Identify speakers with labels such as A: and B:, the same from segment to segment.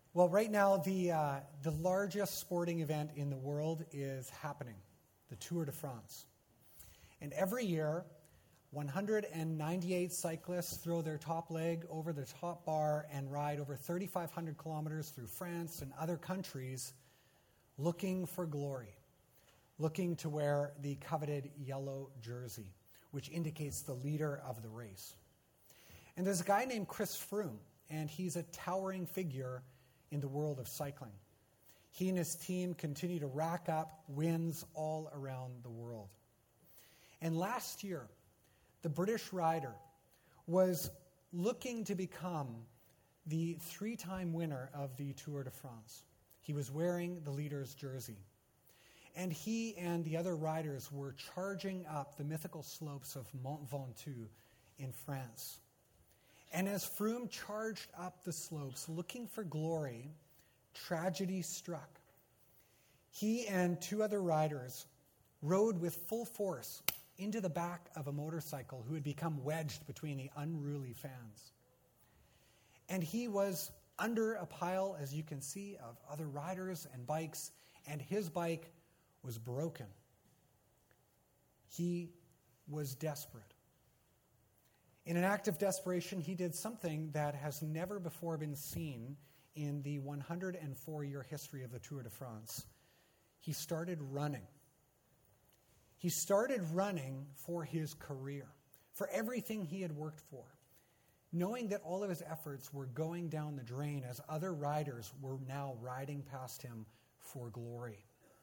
A: Well, right now, the largest sporting event in the world is happening, the Tour de France. And every year, 198 cyclists throw their top leg over the top bar and ride over 3,500 kilometers through France and other countries looking for glory, looking to wear the coveted yellow jersey, which indicates the leader of the race. And there's a guy named Chris Froome, and he's a towering figure in the world of cycling. He and his team continue to rack up wins all around the world. And last year, the British rider was looking to become the three-time winner of the Tour de France. He was wearing the leader's jersey. And he and the other riders were charging up the mythical slopes of Mont Ventoux in France. And as Froome charged up the slopes looking for glory, tragedy struck. He and two other riders rode with full force into the back of a motorcycle who had become wedged between the unruly fans. And he was under a pile, as you can see, of other riders and bikes, and his bike was broken. He was desperate. In an act of desperation, he did something that has never before been seen in the 104-year history of the Tour de France. He started running. He started running for his career, for everything he had worked for, knowing that all of his efforts were going down the drain as other riders were now riding past him for glory.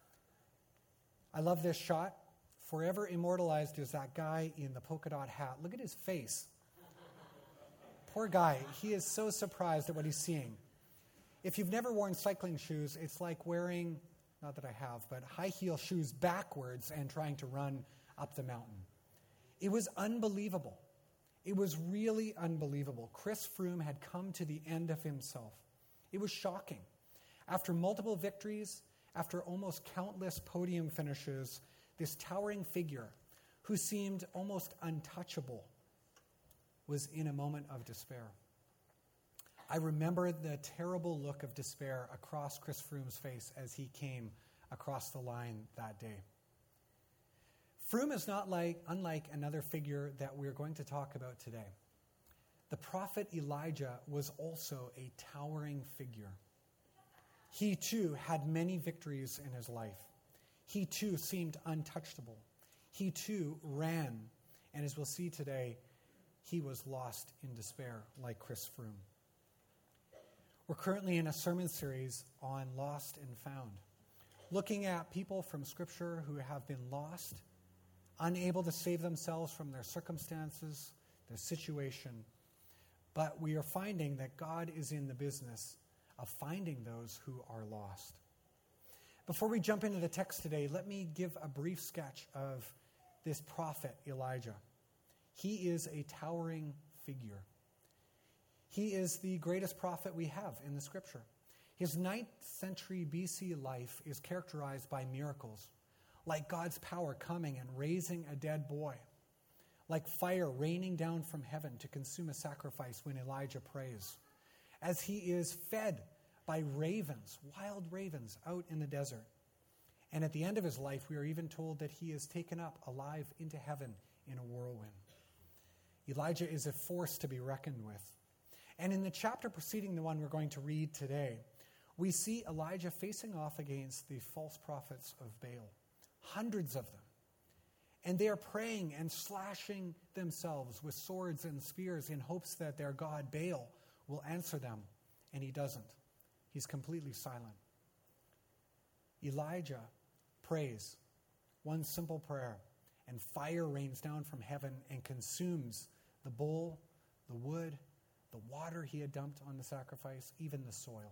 A: I love this shot. Forever immortalized is that guy in the polka dot hat. Look at his face. Poor guy. He is so surprised at what he's seeing. If you've never worn cycling shoes, it's like wearing, not that I have, but high heel shoes backwards and trying to run up the mountain. It was unbelievable. It was really unbelievable. Chris Froome had come to the end of himself. It was shocking. After multiple victories, after almost countless podium finishes, this towering figure who seemed almost untouchable was in a moment of despair. I remember the terrible look of despair across Chris Froome's face as he came across the line that day. Froome is not unlike another figure that we're going to talk about today. The prophet Elijah was also a towering figure. He too had many victories in his life. He too seemed untouchable. He too ran. And as we'll see today, he was lost in despair like Chris Froome. We're currently in a sermon series on Lost and Found, looking at people from Scripture who have been lost, unable to save themselves from their circumstances, their situation. But we are finding that God is in the business of finding those who are lost. Before we jump into the text today, let me give a brief sketch of this prophet Elijah. He is a towering figure. He is the greatest prophet we have in the Scripture. His 9th century BC life is characterized by miracles, like God's power coming and raising a dead boy, like fire raining down from heaven to consume a sacrifice when Elijah prays, as he is fed by ravens, wild ravens, out in the desert. And at the end of his life, we are even told that he is taken up alive into heaven in a whirlwind. Elijah is a force to be reckoned with. And in the chapter preceding the one we're going to read today, we see Elijah facing off against the false prophets of Baal, hundreds of them. And they are praying and slashing themselves with swords and spears in hopes that their god Baal will answer them. And he doesn't. He's completely silent. Elijah prays one simple prayer, and fire rains down from heaven and consumes the bull, the wood, the water he had dumped on the sacrifice, even the soil.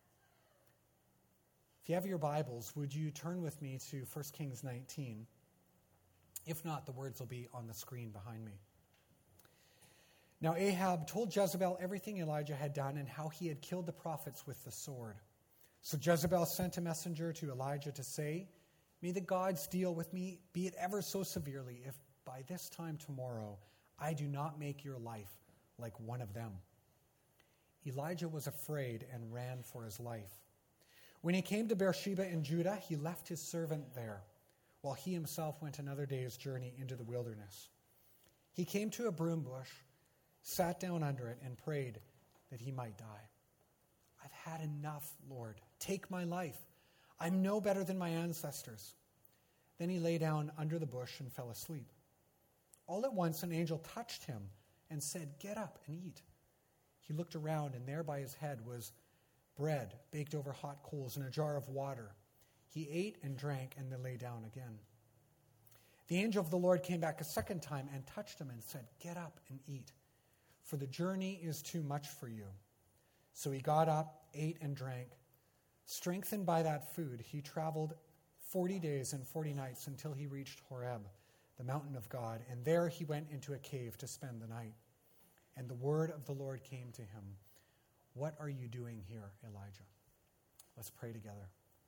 A: If you have your Bibles, would you turn with me to 1 Kings 19? If not, the words will be on the screen behind me. Now Ahab told Jezebel everything Elijah had done and how he had killed the prophets with the sword. So Jezebel sent a messenger to Elijah to say, "May the gods deal with me, be it ever so severely, if by this time tomorrow I do not make your life like one of them." Elijah was afraid and ran for his life. When he came to Beersheba in Judah, he left his servant there, while he himself went another day's journey into the wilderness. He came to a broom bush, sat down under it, and prayed that he might die. I've had enough, Lord. Take my life. I'm no better than my ancestors. Then he lay down under the bush and fell asleep. All at once an angel touched him and said, "Get up and eat." He looked around, and there by his head was bread baked over hot coals and a jar of water. He ate and drank and then lay down again. The angel of the Lord came back a second time and touched him and said, "Get up and eat, for the journey is too much for you." So he got up, ate and drank. Strengthened by that food, he traveled 40 days and 40 nights until he reached Horeb, the mountain of God, and there he went into a cave to spend the night. And the word of the Lord came to him, "What are you doing here, Elijah?" Let's pray together.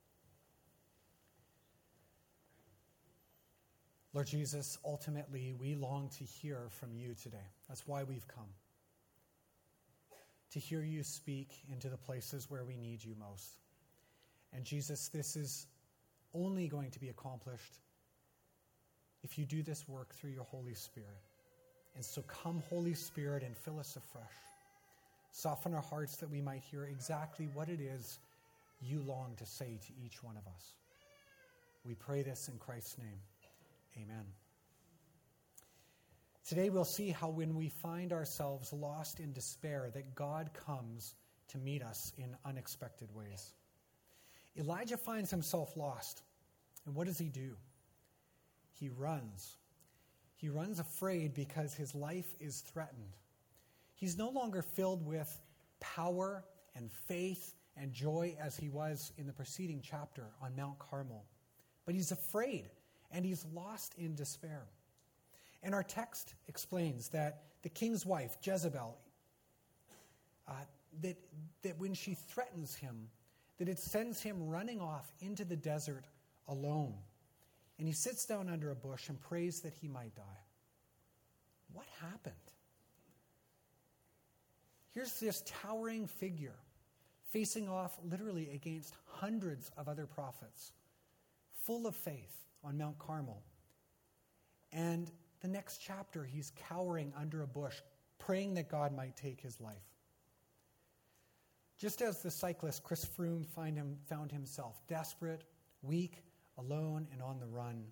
A: Lord Jesus, ultimately, we long to hear from you today. That's why we've come. To hear you speak into the places where we need you most. And Jesus, this is only going to be accomplished if you do this work through your Holy Spirit. And so come, Holy Spirit, and fill us afresh. Soften our hearts that we might hear exactly what it is you long to say to each one of us. We pray this in Christ's name. Amen. Today we'll see how when we find ourselves lost in despair, that God comes to meet us in unexpected ways. Elijah finds himself lost. And what does he do? He runs. He runs afraid because his life is threatened. He's no longer filled with power and faith and joy as he was in the preceding chapter on Mount Carmel. But he's afraid and he's lost in despair. And our text explains that the king's wife, Jezebel, that when she threatens him, that it sends him running off into the desert alone. And he sits down under a bush and prays that he might die. What happened? Here's this towering figure facing off literally against hundreds of other prophets, full of faith on Mount Carmel. And the next chapter, he's cowering under a bush, praying that God might take his life. Just as the cyclist Chris Froome found himself desperate, weak, alone, and on the run,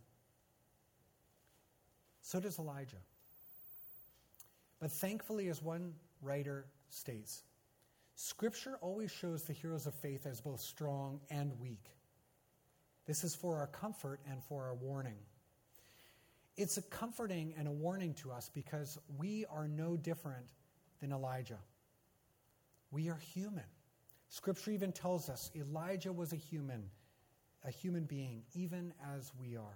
A: so does Elijah. But thankfully, as one writer states, Scripture always shows the heroes of faith as both strong and weak. This is for our comfort and for our warning. It's a comforting and a warning to us because we are no different than Elijah. We are human. Scripture even tells us Elijah was a human being, even as we are.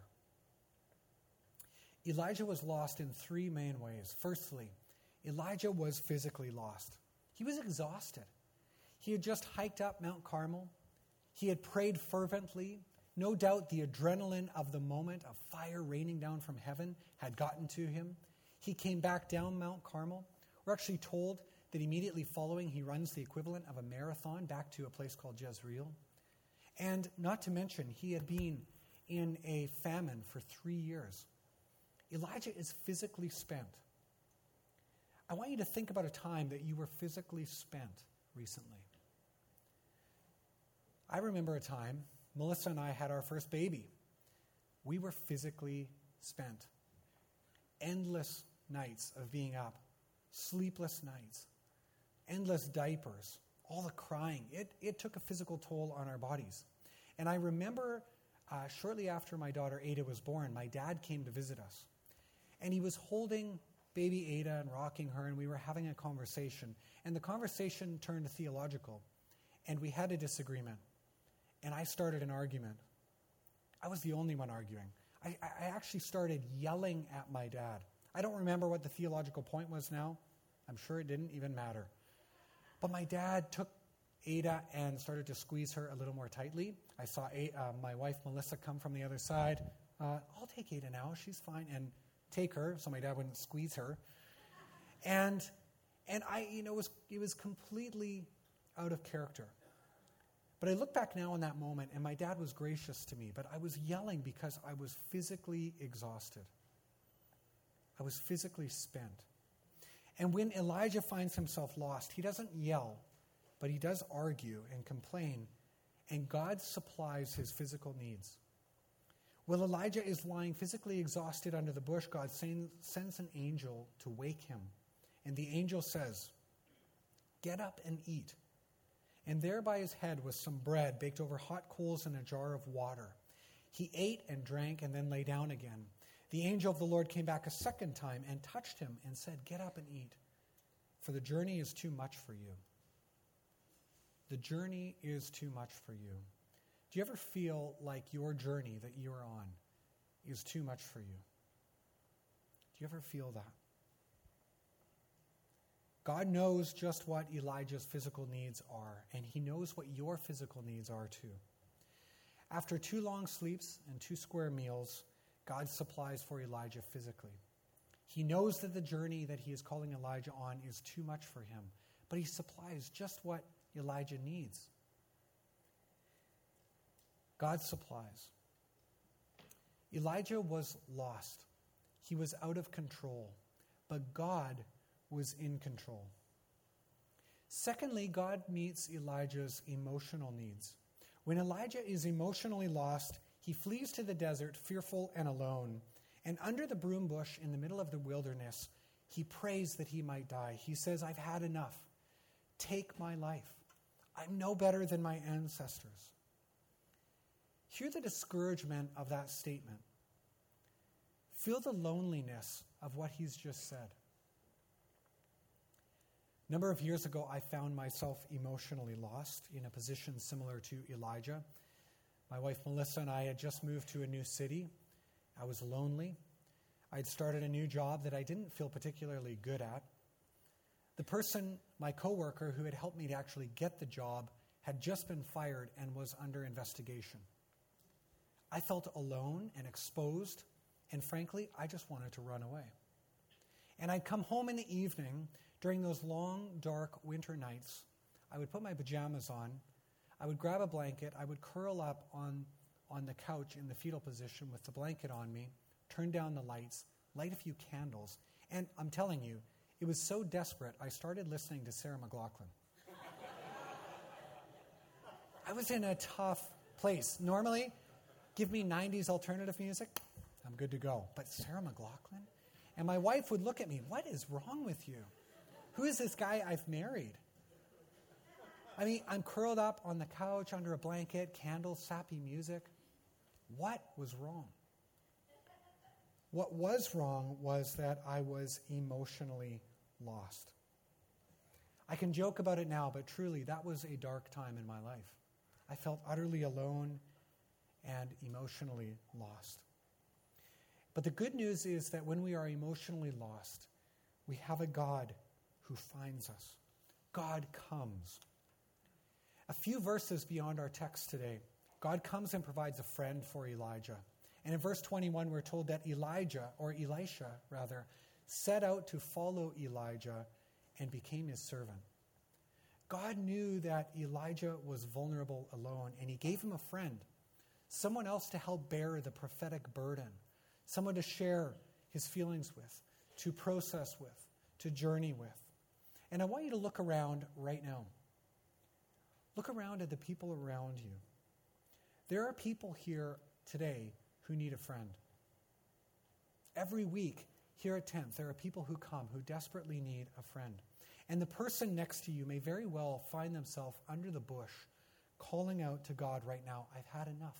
A: Elijah was lost in three main ways. Firstly, Elijah was physically lost. He was exhausted. He had just hiked up Mount Carmel. He had prayed fervently. No doubt the adrenaline of the moment of fire raining down from heaven had gotten to him. He came back down Mount Carmel. We're actually told that immediately following, he runs the equivalent of a marathon back to a place called Jezreel. And not to mention, he had been in a famine for 3 years. Elijah is physically spent. I want you to think about a time that you were physically spent recently. I remember a time Melissa and I had our first baby. We were physically spent. Endless nights of being up, sleepless nights, endless diapers, all the crying. It took a physical toll on our bodies. And I remember shortly after my daughter Ada was born, my dad came to visit us. And he was holding baby Ada and rocking her, and we were having a conversation. And the conversation turned theological, and we had a disagreement. And I started an argument. I was the only one arguing. I actually started yelling at my dad. I don't remember what the theological point was now. I'm sure it didn't even matter. But my dad took Ada and started to squeeze her a little more tightly. I saw my wife Melissa come from the other side. I'll take Ada now, she's fine, and take her so my dad wouldn't squeeze her. And And it was completely out of character. But I look back now on that moment, and my dad was gracious to me, but I was yelling because I was physically exhausted. I was physically spent. And when Elijah finds himself lost, he doesn't yell, but he does argue and complain, and God supplies his physical needs. While Elijah is lying physically exhausted under the bush, God sends an angel to wake him. And the angel says, "Get up and eat." And there by his head was some bread baked over hot coals and a jar of water. He ate and drank and then lay down again. The angel of the Lord came back a second time and touched him and said, "Get up and eat, for the journey is too much for you." The journey is too much for you. Do you ever feel like your journey that you're on is too much for you? Do you ever feel that? God knows just what Elijah's physical needs are, and he knows what your physical needs are too. After 2 long sleeps and 2 square meals, God supplies for Elijah physically. He knows that the journey that he is calling Elijah on is too much for him, but he supplies just what Elijah needs. God supplies. Elijah was lost. He was out of control, but God was in control. Secondly, God meets Elijah's emotional needs. When Elijah is emotionally lost, he flees to the desert, fearful and alone. And under the broom bush in the middle of the wilderness, he prays that he might die. He says, "I've had enough. Take my life. I'm no better than my ancestors." Hear the discouragement of that statement. Feel the loneliness of what he's just said. A number of years ago, I found myself emotionally lost in a position similar to Elijah. My wife Melissa and I had just moved to a new city. I was lonely. I had started a new job that I didn't feel particularly good at. The person, my coworker, who had helped me to actually get the job, had just been fired and was under investigation. I felt alone and exposed, and frankly, I just wanted to run away. And I'd come home in the evening during those long, dark winter nights. I would put my pajamas on. I would grab a blanket. I would curl up on the couch in the fetal position with the blanket on me, turn down the lights, light a few candles. And I'm telling you, it was so desperate, I started listening to Sarah McLachlan. I was in a tough place. Normally, give me 90s alternative music, I'm good to go. But Sarah McLachlan? And my wife would look at me, "What is wrong with you? Who is this guy I've married?" I mean, I'm curled up on the couch under a blanket, candles, sappy music. What was wrong? What was wrong was that I was emotionally lost. I can joke about it now, but truly, that was a dark time in my life. I felt utterly alone and emotionally lost. But the good news is that when we are emotionally lost, we have a God who finds us. God comes. A few verses beyond our text today, God comes and provides a friend for Elijah. And in verse 21, we're told that Elisha, set out to follow Elijah and became his servant. God knew that Elijah was vulnerable alone, and he gave him a friend, someone else to help bear the prophetic burden, someone to share his feelings with, to process with, to journey with. And I want you to look around right now. Look around at the people around you. There are people here today who need a friend. Every week here at 10th, there are people who come who desperately need a friend. And the person next to you may very well find themselves under the bush, calling out to God right now, "I've had enough.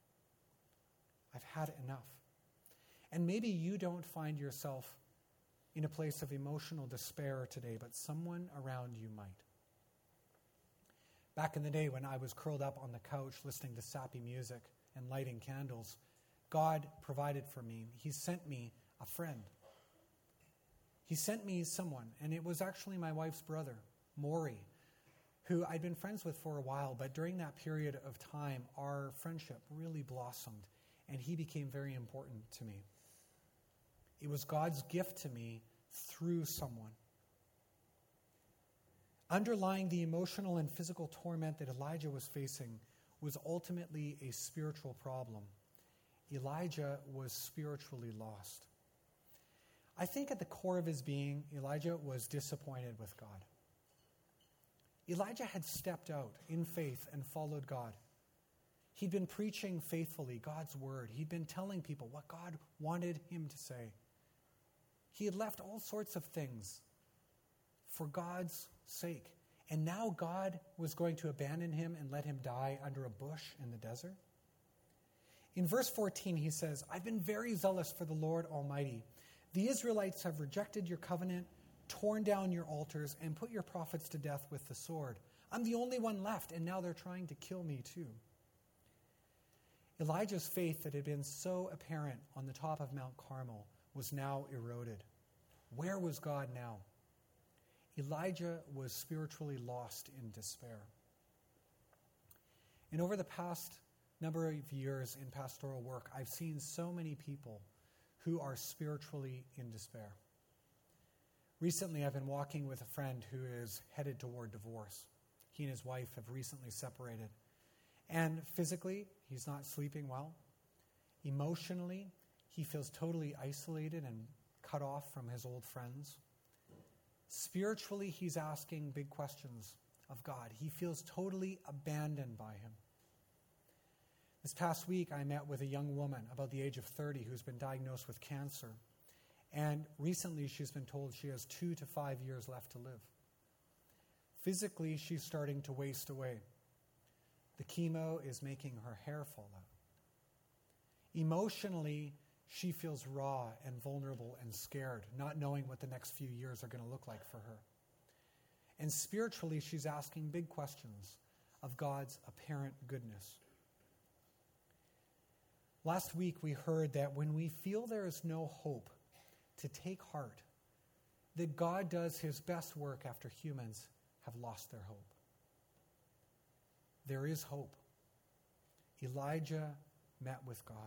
A: I've had enough." And maybe you don't find yourself in a place of emotional despair today, but someone around you might. Back in the day when I was curled up on the couch listening to sappy music and lighting candles, God provided for me. He sent me a friend. He sent me someone, and it was actually my wife's brother, Maury, who I'd been friends with for a while, but during that period of time, our friendship really blossomed, and he became very important to me. It was God's gift to me through someone. Underlying the emotional and physical torment that Elijah was facing was ultimately a spiritual problem. Elijah was spiritually lost. I think at the core of his being, Elijah was disappointed with God. Elijah had stepped out in faith and followed God. He'd been preaching faithfully God's word. He'd been telling people what God wanted him to say. He had left all sorts of things for God's sake. And now God was going to abandon him and let him die under a bush in the desert? In verse 14, he says, I've been very zealous for the Lord Almighty. The Israelites have rejected your covenant, torn down your altars, and put your prophets to death with the sword. I'm the only one left, and now they're trying to kill me too. Elijah's faith that had been so apparent on the top of Mount Carmel was now eroded. Where was God now? Elijah was spiritually lost in despair. And over the past number of years in pastoral work, I've seen so many people who are spiritually in despair. Recently, I've been walking with a friend who is headed toward divorce. He and his wife have recently separated. And physically, he's not sleeping well. Emotionally, he feels totally isolated and cut off from his old friends. Spiritually, he's asking big questions of God. He feels totally abandoned by him. This past week, I met with a young woman about the age of 30 who's been diagnosed with cancer. And recently, she's been told she has 2 to 5 years left to live. Physically, she's starting to waste away. The chemo is making her hair fall out. Emotionally, she feels raw and vulnerable and scared, not knowing what the next few years are going to look like for her. And spiritually, she's asking big questions of God's apparent goodness. Last week, we heard that when we feel there is no hope, to take heart, that God does his best work after humans have lost their hope. There is hope. Elijah met with God.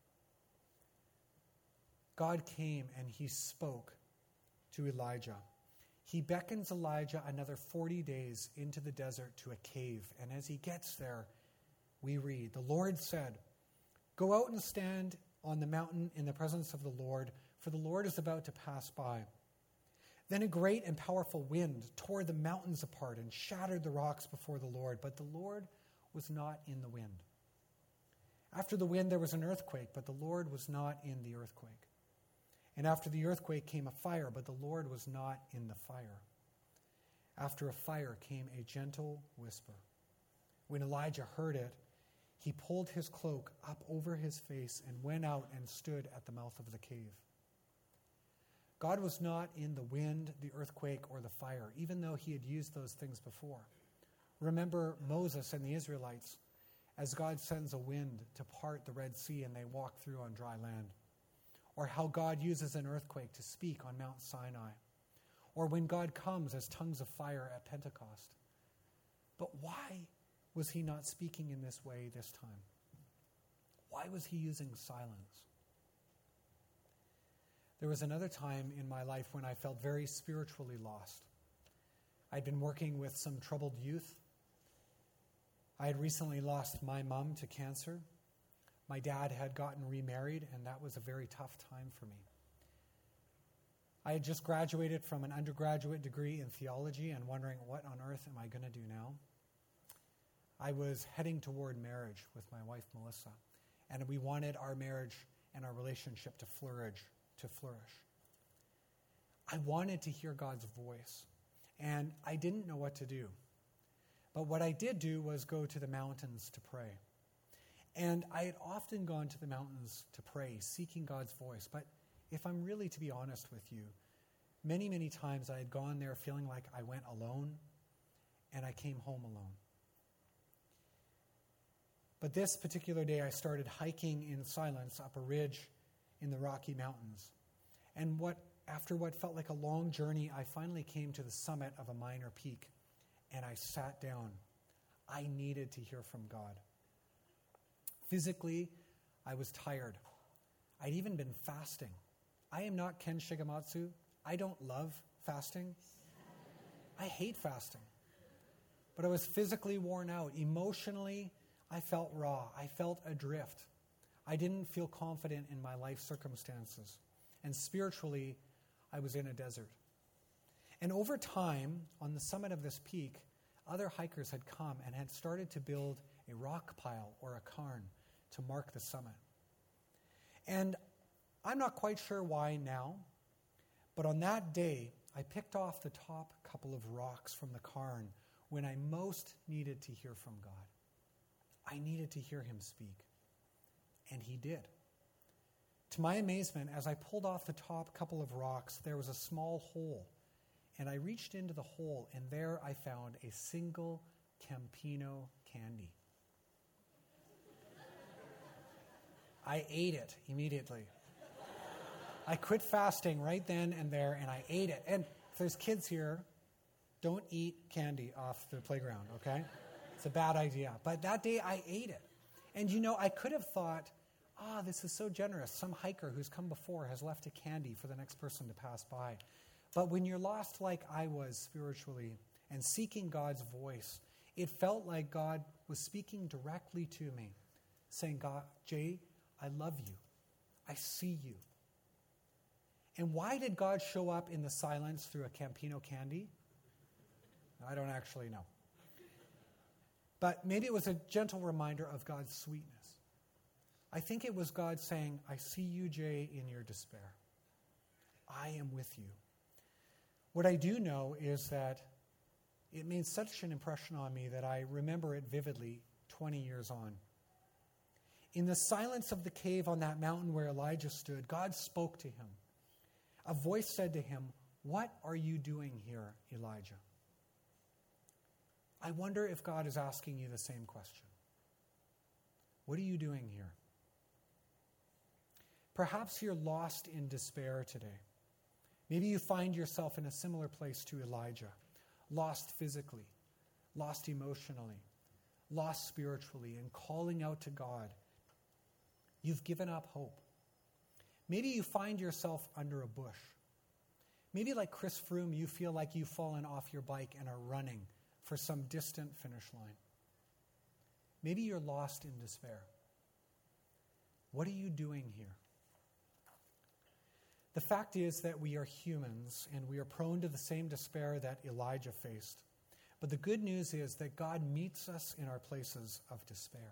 A: God came and he spoke to Elijah. He beckons Elijah another 40 days into the desert to a cave. And as he gets there, we read, the Lord said, "Go out and stand on the mountain in the presence of the Lord, for the Lord is about to pass by." Then a great and powerful wind tore the mountains apart and shattered the rocks before the Lord, but the Lord was not in the wind. After the wind there was an earthquake, but the Lord was not in the earthquake. And after the earthquake came a fire, but the Lord was not in the fire. After a fire came a gentle whisper. When Elijah heard it, he pulled his cloak up over his face and went out and stood at the mouth of the cave. God was not in the wind, the earthquake, or the fire, even though he had used those things before. Remember Moses and the Israelites as God sends a wind to part the Red Sea and they walk through on dry land. Or how God uses an earthquake to speak on Mount Sinai. Or when God comes as tongues of fire at Pentecost. But why was he not speaking in this way this time? Why was he using silence? There was another time in my life when I felt very spiritually lost. I'd been working with some troubled youth. I had recently lost my mom to cancer. My dad had gotten remarried, and that was a very tough time for me. I had just graduated from an undergraduate degree in theology and wondering, what on earth am I going to do now? I was heading toward marriage with my wife, Melissa, and we wanted our marriage and our relationship to flourish. I wanted to hear God's voice, and I didn't know what to do. But what I did do was go to the mountains to pray. And I had often gone to the mountains to pray, seeking God's voice. But if I'm really to be honest with you, many, many times I had gone there feeling like I went alone, and I came home alone. But this particular day, I started hiking in silence up a ridge in the Rocky Mountains. And after what felt like a long journey, I finally came to the summit of a minor peak, and I sat down. I needed to hear from God. Physically, I was tired. I'd even been fasting. I am not Ken Shigematsu. I don't love fasting. I hate fasting. but I was physically worn out. Emotionally, I felt raw. I felt adrift. I didn't feel confident in my life circumstances. And spiritually, I was in a desert. And over time, on the summit of this peak, other hikers had come and had started to build a rock pile or a cairn to mark the summit. And I'm not quite sure why now, but on that day, I picked off the top couple of rocks from the cairn when I most needed to hear from God. I needed to hear him speak. And he did. To my amazement, as I pulled off the top couple of rocks, there was a small hole. And I reached into the hole, and there I found a single Campino candy. I ate it immediately. I quit fasting right then and there, and I ate it. And if there's kids here, don't eat candy off the playground, okay? It's a bad idea. But that day I ate it. And I could have thought, this is so generous. Some hiker who's come before has left a candy for the next person to pass by. But when you're lost like I was spiritually and seeking God's voice, it felt like God was speaking directly to me, saying, God, Jay, I love you. I see you. And why did God show up in the silence through a Campino candy? I don't actually know. But maybe it was a gentle reminder of God's sweetness. I think it was God saying, I see you, Jay, in your despair. I am with you. What I do know is that it made such an impression on me that I remember it vividly 20 years on. In the silence of the cave on that mountain where Elijah stood, God spoke to him. A voice said to him, "What are you doing here, Elijah?" I wonder if God is asking you the same question. What are you doing here? Perhaps you're lost in despair today. Maybe you find yourself in a similar place to Elijah, lost physically, lost emotionally, lost spiritually, and calling out to God. You've given up hope. Maybe you find yourself under a bush. Maybe like Chris Froome, you feel like you've fallen off your bike and are running for some distant finish line. Maybe you're lost in despair. What are you doing here? The fact is that we are humans and we are prone to the same despair that Elijah faced. But the good news is that God meets us in our places of despair.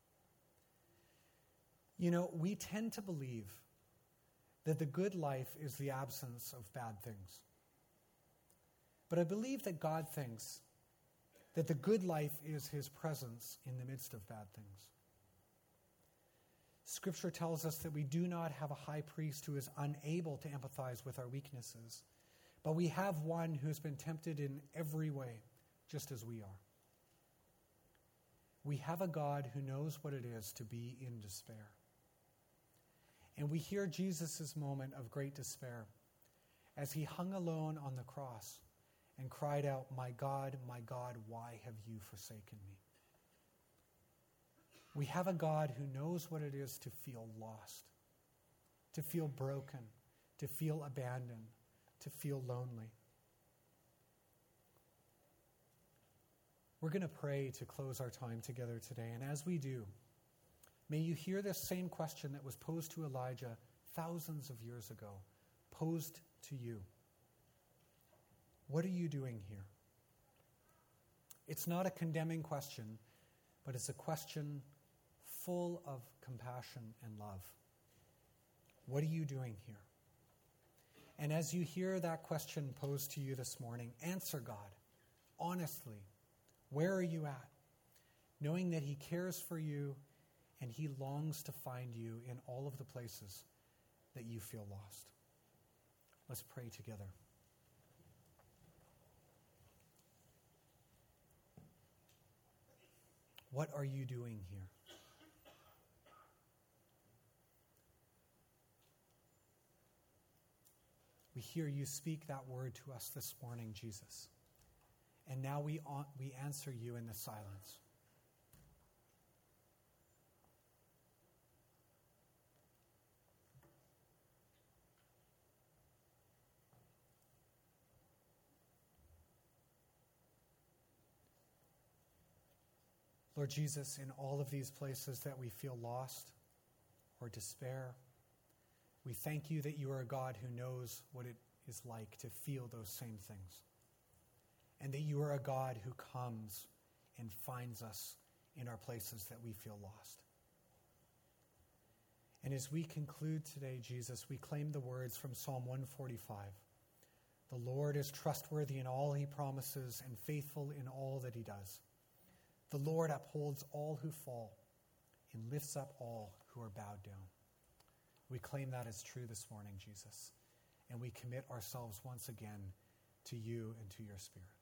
A: We tend to believe that the good life is the absence of bad things. But I believe that God thinks that the good life is his presence in the midst of bad things. Scripture tells us that we do not have a high priest who is unable to empathize with our weaknesses, but we have one who has been tempted in every way, just as we are. We have a God who knows what it is to be in despair. And we hear Jesus' moment of great despair as he hung alone on the cross and cried out, my God, why have you forsaken me?" We have a God who knows what it is to feel lost, to feel broken, to feel abandoned, to feel lonely. We're going to pray to close our time together today. And as we do, may you hear this same question that was posed to Elijah thousands of years ago, posed to you. What are you doing here? It's not a condemning question, but it's a question full of compassion and love. What are you doing here? And as you hear that question posed to you this morning, answer God honestly. Where are you at? Knowing that he cares for you and he longs to find you in all of the places that you feel lost. Let's pray together. What are you doing here? We hear you speak that word to us this morning, Jesus. And now we answer you in the silence. Lord Jesus, in all of these places that we feel lost or despair, we thank you that you are a God who knows what it is like to feel those same things, and that you are a God who comes and finds us in our places that we feel lost. And as we conclude today, Jesus, we claim the words from Psalm 145. The Lord is trustworthy in all he promises and faithful in all that he does. The Lord upholds all who fall and lifts up all who are bowed down. We claim that as true this morning, Jesus, and we commit ourselves once again to you and to your Spirit.